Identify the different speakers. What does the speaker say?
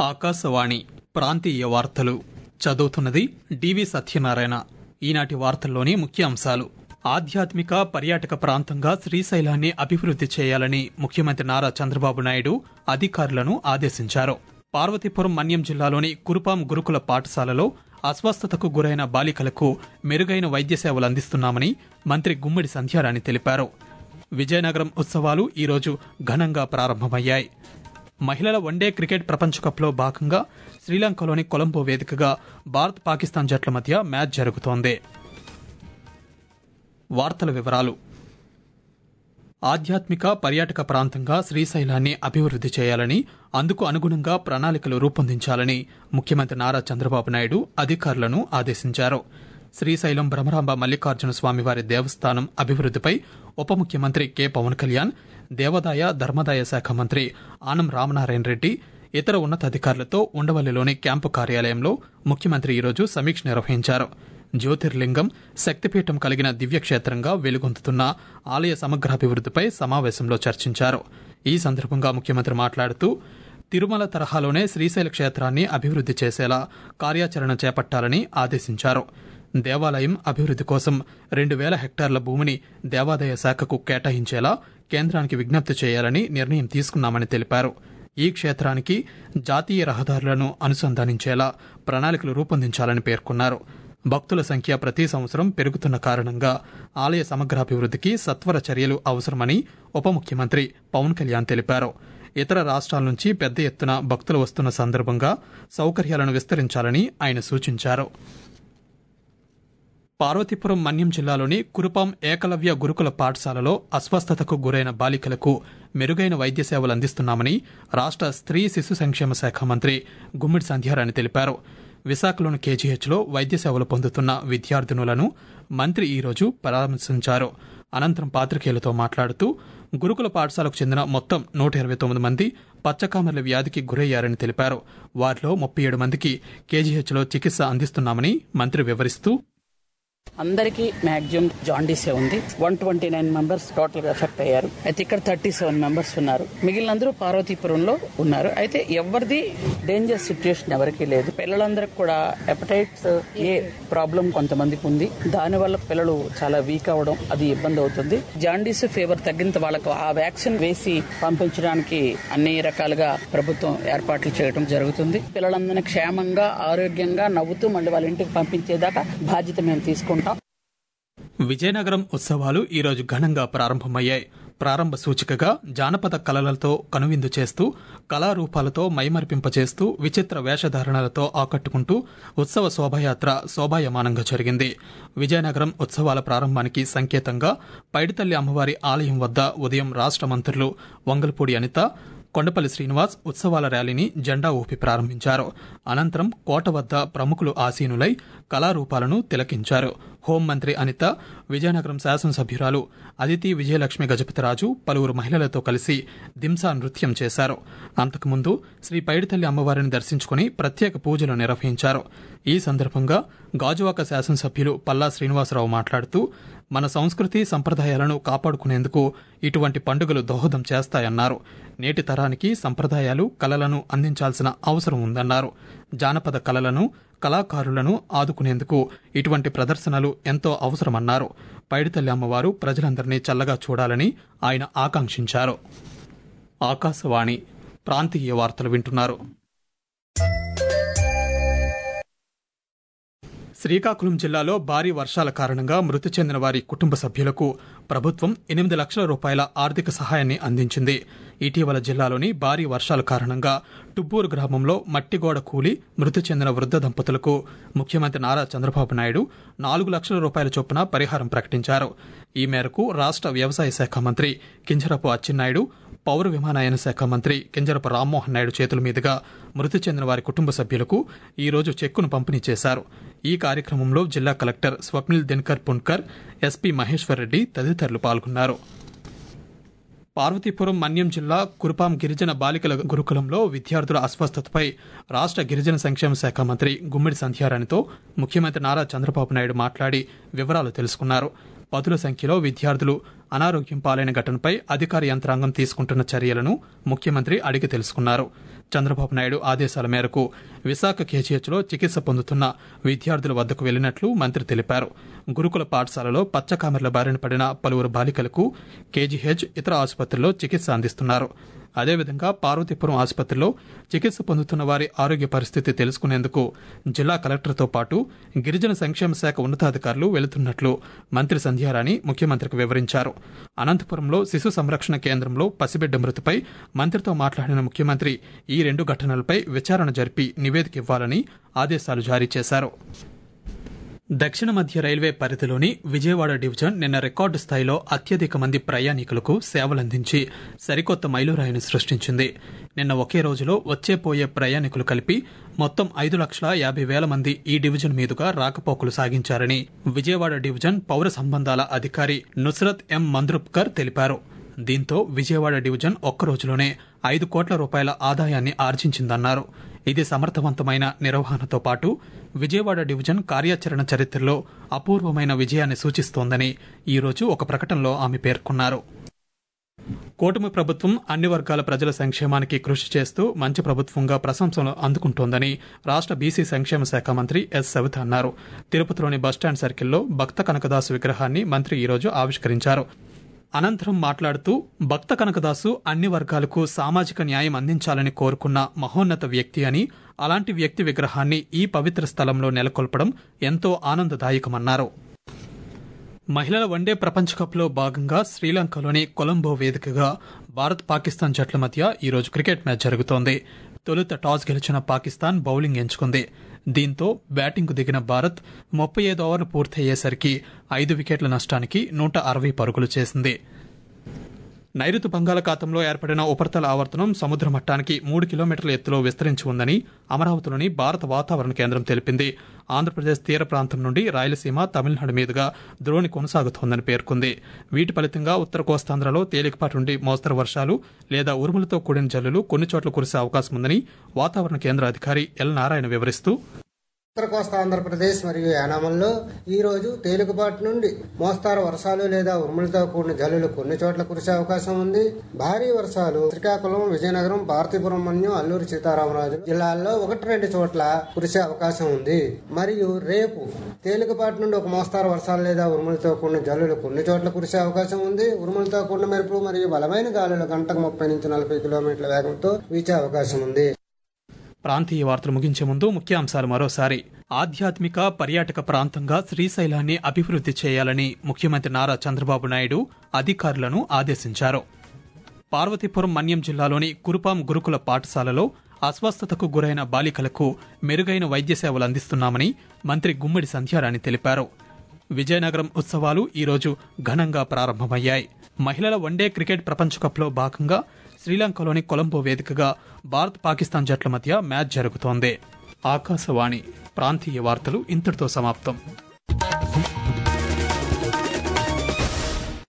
Speaker 1: ఆకాశవాణి ప్రాంతీయ వార్తలు చదువుతున్నది డివి సత్యనారాయణ. ఈనాటి వార్తల్లోని ముఖ్య అంశాలు: ఆధ్యాత్మిక పర్యాటక ప్రాంతంగా శ్రీశైలాన్ని అభివృద్ది చేయాలని ముఖ్యమంత్రి నారా చంద్రబాబు నాయుడు అధికారులను ఆదేశించారు. పార్వతీపురం మన్యం జిల్లాలోని కురుపాం గురుకుల పాఠశాలలో అస్వస్థతకు గురైన బాలికలకు మెరుగైన వైద్య సేవలు అందిస్తున్నామని మంత్రి గుమ్మడి సంధ్యారాణి తెలిపారు. విజయనగరం ఉత్సవాలు ఈరోజు ఘనంగా ప్రారంభమయ్యాయి. మహిళల వన్డే క్రికెట్ ప్రపంచకప్లో భాగంగా శ్రీలంకలోని కొలంబో వేదికగా భారత్ పాకిస్తాన్ జట్ల మధ్య మ్యాచ్ జరుగుతోంది. వార్తల వివరాలు: ఆధ్యాత్మిక పర్యాటక ప్రాంతంగా శ్రీశైలాన్ని అభివృద్ది చేయాలని, అందుకు అనుగుణంగా ప్రణాళికలు రూపొందించాలని ముఖ్యమంత్రి నారా చంద్రబాబు నాయుడు అధికారులను ఆదేశించారు. శ్రీశైలం భ్రమరాంబ మల్లికార్జున స్వామివారి దేవస్థానం అభివృద్దిపై ఉప ముఖ్యమంత్రి కె పవన్ కళ్యాణ్, దేవాదాయ ధర్మాదాయ శాఖ మంత్రి ఆనం రామనారాయణ రెడ్డి, ఇతర ఉన్నతాధికారులతో ఉండవల్లిలోని క్యాంపు కార్యాలయంలో ముఖ్యమంత్రి ఈరోజు సమీక్ష నిర్వహించారు. జ్యోతిర్లింగం, శక్తిపీఠం కలిగిన దివ్యక్షేత్రంగా వెలుగొందుతున్న ఆలయ సమగ్రాభివృద్దిపై సమావేశంలో చర్చించారు. ఈ సందర్భంగా ముఖ్యమంత్రి మాట్లాడుతూ, తిరుమల తరహాలోనే శ్రీశైల క్షేత్రాన్ని అభివృద్ది చేసేలా కార్యాచరణ చేపట్టాలని ఆదేశించారు. దేవాలయం అభివృద్ది కోసం 2,000 హెక్టార్ల భూమిని దేవాదాయ శాఖకు కేటాయించేలా కేంద్రానికి విజ్ఞప్తి చేయాలని నిర్ణయం తీసుకున్నామని తెలిపారు. ఈ క్షేత్రానికి జాతీయ రహదారులను అనుసంధానించేలా ప్రణాళికలు రూపొందించాలని పేర్కొన్నారు. భక్తుల సంఖ్య ప్రతి సంవత్సరం పెరుగుతున్న కారణంగా ఆలయ సమగ్రాభివృద్దికి సత్వర చర్యలు అవసరమని ఉప ముఖ్యమంత్రి పవన్ కళ్యాణ్ తెలిపారు. ఇతర రాష్ట్రాల నుంచి పెద్ద ఎత్తున భక్తులు వస్తున్న సందర్భంగా సౌకర్యాలను విస్తరించాలని ఆయన సూచించారు. పార్వతీపురం మన్యం జిల్లాలోని కురుపాం ఏకలవ్య గురుకుల పాఠశాలలో అస్వస్థతకు గురైన బాలికలకు మెరుగైన వైద్య సేవలు అందిస్తున్నామని రాష్ట్ర స్త్రీ శిశు సంక్షేమ శాఖ మంత్రి గుమ్మిడి సంధ్యారాణి తెలిపారు. విశాఖలోని కేజీహెచ్లో వైద్య సేవలు పొందుతున్న విద్యార్థినులను మంత్రి ఈరోజు పరామర్శించారు. అనంతరం పాత్రికేయులతో మాట్లాడుతూ, గురుకుల పాఠశాలకు చెందిన మొత్తం 129 మంది పచ్చకామెర్ల వ్యాధికి గురయ్యారని తెలిపారు. వారిలో 37 మందికి కేజీహెచ్లో చికిత్స అందిస్తున్నామని మంత్రి వివరిస్తూ,
Speaker 2: అందరికీ మ్యాక్సిమం జాండీసే ఉంది. 129 మెంబర్స్ టోటల్ గా ఎఫెక్ట్ అయ్యారు. అయితే ఇక్కడ 37 మెంబర్స్ ఉన్నారు. మిగిలినందరూ పార్వతీపురంలో ఉన్నారు. అయితే ఎవరిది డేంజర్ సిచ్యుయేషన్ ఎవరికీ లేదు. పిల్లలందరికీ కూడా హెపటైటిస్ ఏ ప్రాబ్లం కొంతమందికి ఉంది. దాని వల్ల పిల్లలు చాలా వీక్ అవడం అది ఇబ్బంది అవుతుంది. జాండీస్ ఫీవర్ తగ్గినంత వాళ్ళకు ఆ వ్యాక్సిన్ వేసి పంపించడానికి అన్ని రకాలుగా ప్రభుత్వం ఏర్పాట్లు చేయడం జరుగుతుంది. పిల్లలందరినీ క్షేమంగా ఆరోగ్యంగా నవ్వుతూ మళ్ళీ వాళ్ళ ఇంటికి పంపించేదాకా బాధ్యత మేము తీసుకుంటాం.
Speaker 1: విజయనగరం ఉత్సవాలు ఈరోజు ఘనంగా ప్రారంభమయ్యాయి. ప్రారంభ సూచికగా జానపద కళలతో కనువిందు చేస్తూ, కళారూపాలతో మైమరిపింపచేస్తూ, విచిత్ర వేషధారణలతో ఆకట్టుకుంటూ ఉత్సవ శోభాయాత్ర శోభాయమానంగా జరిగింది. విజయనగరం ఉత్సవాల ప్రారంభానికి సంకేతంగా పైడితల్లి అమ్మవారి ఆలయం వద్ద ఉదయం రాష్ట్ర మంత్రులు వంగల్పూడి అనిత, కొండపల్లి శ్రీనివాస్ ఉత్సవాల ర్యాలీని జెండా ఊపి ప్రారంభించారు. అనంతరం కోట వద్ద ప్రముఖులు ఆసీనులై కళారూపాలను తిలకించారు. హోంమంత్రి అనిత, విజయనగరం శాసనసభ్యురాలు అదితి విజయలక్ష్మి గజపతిరాజు పలువురు మహిళలతో కలిసి దింసా నృత్యం చేశారు. అంతకుముందు శ్రీ పైడితల్లి అమ్మవారిని దర్శించుకుని ప్రత్యేక పూజలు నిర్వహించారు. ఈ సందర్భంగా గాజువాక శాసనసభ్యులు పల్లా శ్రీనివాసరావు మాట్లాడుతూ, మన సంస్కృతి సంప్రదాయాలను కాపాడుకునేందుకు ఇటువంటి పండుగలు దోహదం చేస్తాయన్నారు. నేటి తరానికి సంప్రదాయాలు, కళలను అందించాల్సిన అవసరం ఉందన్నారు. జానపద కళలను, కళాకారులను ఆదుకునేందుకు ఇటువంటి ప్రదర్శనలు ఎంతో అవసరమన్నారు. పైడితల్లి అమ్మవారు ప్రజలందరినీ చల్లగా చూడాలని ఆయన ఆకాంక్షించారు. ఆకాశవాణి ప్రాంతీయ వార్తలు వింటున్నారు. శ్రీకాకుళం జిల్లాలో భారీ వర్షాల కారణంగా మృతి చెందిన వారి కుటుంబ సభ్యులకు ప్రభుత్వం 8 లక్షల రూపాయల ఆర్థిక సహాయాన్ని అందించింది. ఇటీవల జిల్లాలోని భారీ వర్షాల కారణంగా టుబ్బూరు గ్రామంలో మట్టిగోడ కూలి మృతి చెందిన వృద్ధ దంపతులకు ముఖ్యమంత్రి నారా చంద్రబాబు నాయుడు 4 లక్షల రూపాయల చొప్పున పరిహారం ప్రకటించారు. ఈ మేరకు రాష్ట్ర వ్యవసాయ శాఖ మంత్రి కింజరపు అచ్చెన్నాయుడు, పౌర విమానయాన శాఖ మంత్రి కింజరపు రామ్మోహన్ నాయుడు చేతుల మీదుగా మృతి చెందిన వారి కుటుంబ సభ్యులకు ఈరోజు చెక్కును పంపిణీ చేశారు. ఈ కార్యక్రమంలో జిల్లా కలెక్టర్ స్వప్నిల్ దినకర్ పున్కర్, ఎస్పీ మహేశ్వర్ రెడ్డి తదితరులు పాల్గొన్నారు. పార్వతీపురం మన్యం జిల్లా కురుపాం గిరిజన బాలికల గురుకులంలో విద్యార్థుల అస్వస్థతపై రాష్ట్ర గిరిజన సంక్షేమ శాఖ మంత్రి గుమ్మిడి సంధ్యారాణితో ముఖ్యమంత్రి నారా చంద్రబాబు నాయుడు మాట్లాడి వివరాలు తెలుసుకున్నారు. పదుల సంఖ్యలో విద్యార్థులు అనారోగ్యం పాలైన ఘటనపై అధికార యంత్రాంగం తీసుకుంటున్న చర్యలను ముఖ్యమంత్రి అడిగి తెలుసుకున్నారు. చంద్రబాబు నాయుడు ఆదేశాల మేరకు విశాఖ కేజీహెచ్లో చికిత్స పొందుతున్న విద్యార్థుల వద్దకు వెళ్లినట్లు మంత్రి తెలిపారు. గురుకుల పాఠశాలలో పచ్చకామెర్ల బారిన పడిన పలువురు బాలికలకు కేజీహెచ్, ఇతర ఆసుపత్రుల్లో చికిత్స అందిస్తున్నారు. అదేవిధంగా పార్వతీపురం ఆసుపత్రిలో చికిత్స పొందుతున్న వారి ఆరోగ్య పరిస్థితి తెలుసుకునేందుకు జిల్లా కలెక్టర్తో పాటు గిరిజన సంక్షేమ శాఖ ఉన్నతాధికారులు వెళుతున్నట్లు మంత్రి సంధ్యారాణి ముఖ్యమంత్రికి వివరించారు. అనంతపురంలో శిశు సంరక్షణ కేంద్రంలో పసిబిడ్డ మృతిపై మంత్రితో మాట్లాడిన ముఖ్యమంత్రి ఈ 2 ఘటనలపై విచారణ జరిపి నివేదిక ఇవ్వాలని ఆదేశాలు జారీ చేశారు. దక్షిణ మధ్య రైల్వే పరిధిలోని విజయవాడ డివిజన్ నిన్న రికార్డు స్థాయిలో అత్యధిక మంది ప్రయాణికులకు సేవలందించి సరికొత్త మైలురాయిని సృష్టించింది. నిన్న ఒకే రోజులో వచ్చేపోయే ప్రయాణికులు కలిపి మొత్తం 5,50,000 మంది ఈ డివిజన్ మీదుగా రాకపోకలు సాగించారని విజయవాడ డివిజన్ పౌర సంబంధాల అధికారి నుస్రత్ ఎం మంద్రుప్కర్ తెలిపారు. దీంతో విజయవాడ డివిజన్ ఒక్క రోజులోనే 5 కోట్ల రూపాయల ఆదాయాన్ని ఆర్జించిందన్నారు. ఇది సమర్థవంతమైన నిర్వహణతో పాటు విజయవాడ డివిజన్ కార్యాచరణ చరిత్రలో అపూర్వమైన విజయాన్ని సూచిస్తోందని ఈరోజు ఒక ప్రకటనలో ఆమె పేర్కొన్నారు. కూటమి ప్రభుత్వం అన్ని వర్గాల ప్రజల సంక్షేమానికి కృషి చేస్తూ మంచి ప్రభుత్వంగా ప్రశంసలు అందుకుంటోందని రాష్ట్ర బీసీ సంక్షేమ శాఖ మంత్రి ఎస్ సవిత అన్నారు. తిరుపతిలోని బస్టాండ్ సర్కిల్లో భక్త కనకదాసు విగ్రహాన్ని మంత్రి ఈరోజు ఆవిష్కరించారు. అనంతరం మాట్లాడుతూ భక్త కనకదాసు అన్ని వర్గాలకు సామాజిక న్యాయం అందించాలని కోరుకున్న మహోన్నత వ్యక్తి అని, అలాంటి వ్యక్తి విగ్రహాన్ని ఈ పవిత్ర స్థలంలో నెలకొల్పడం ఎంతో ఆనందదాయకమన్నారు. మహిళల వన్డే ప్రపంచ కప్లో భాగంగా శ్రీలంకలోని కొలంబో వేదికగా భారత్, పాకిస్తాన్ జట్ల మధ్య ఈరోజు క్రికెట్ మ్యాచ్ జరుగుతోంది. తొలుత టాస్ గెలిచిన పాకిస్తాన్ బౌలింగ్ ఎంచుకుంది. దీంతో బ్యాటింగ్కు దిగిన భారత్ 35 ఓవర్లు పూర్తయ్యేసరికి 5 వికెట్ల నష్టానికి 160 పరుగులు చేసింది. నైరుతి బంగాళాఖాతంలో ఏర్పడిన ఉపరితల ఆవర్తనం సముద్ర మట్టానికి 3 కిలోమీటర్ల ఎత్తులో విస్తరించి ఉందని అమరావతిలోని భారత వాతావరణ కేంద్రం తెలిపింది. ఆంధ్రప్రదేశ్ తీర ప్రాంతం నుండి రాయలసీమ, తమిళనాడు మీదుగా ద్రోణి కొనసాగుతోందని పేర్కొంది. వీటి ఫలితంగా ఉత్తర కోస్తాంధ్రలో తేలికపాటి నుండి మోస్తరు వర్షాలు లేదా ఉరుములతో కూడిన జల్లులు కొన్ని చోట్ల కురిసే అవకాశం ఉందని వాతావరణ కేంద్ర అధికారి ఎల్ నారాయణ వివరిస్తూ,
Speaker 3: ఉత్తర కోస్తా ఆంధ్రప్రదేశ్ మరియు యానామంలో ఈ రోజు తేలికపాటి నుండి మోస్తారు వర్షాలు లేదా ఉరుములతో కూడిన జల్లులు కొన్ని చోట్ల కురిసే అవకాశం ఉంది. భారీ వర్షాలు శ్రీకాకుళం, విజయనగరం, పార్వతీపురం మరియు అల్లూరి సీతారామరాజు జిల్లాల్లో 1-2 చోట్ల కురిసే అవకాశం ఉంది. మరియు రేపు తేలికపాటి నుండి ఒక మోస్తారు వర్షాలు లేదా ఉరుములతో కూడిన జల్లులు కొన్ని చోట్ల కురిసే అవకాశం ఉంది. ఉరుములతో కూడిన మెరుపులు మరియు బలమైన గాలులు గంటకు 30 నుంచి 40 కిలోమీటర్ల వేగంతో వీచే అవకాశం ఉంది.
Speaker 1: ప్రాంతీయ వార్తలు ముగించే ముందు ముఖ్యాంశాలు మరోసారి. ఆధ్యాత్మిక పర్యాటక ప్రాంతంగా శ్రీశైలాన్ని అభివృద్ధి చేయాలని ముఖ్యమంత్రి నారా చంద్రబాబు నాయుడు అధికారులను ఆదేశించారు. పార్వతీపురం మన్యం జిల్లాలోని కురుపాం గురుకుల పాఠశాలలో అస్వస్థతకు గురైన బాలికలకు మెరుగైన వైద్య సేవలు అందిస్తున్నామని మంత్రి గుమ్మడి సంధ్యారాణి తెలిపారు. విజయనగరం ఉత్సవాలు ఈరోజు ఘనంగా ప్రారంభమయ్యాయి. మహిళల వన్డే క్రికెట్ ప్రపంచ కప్లో భాగంగా శ్రీలంకలోని కొలంబో వేదికగా భారత్, పాకిస్తాన్ జట్ల మధ్య మ్యాచ్ జరుగుతోంది. ఆకాశవాణి ప్రాంతీయ వార్తలు ఇంతటితో సమాప్తం.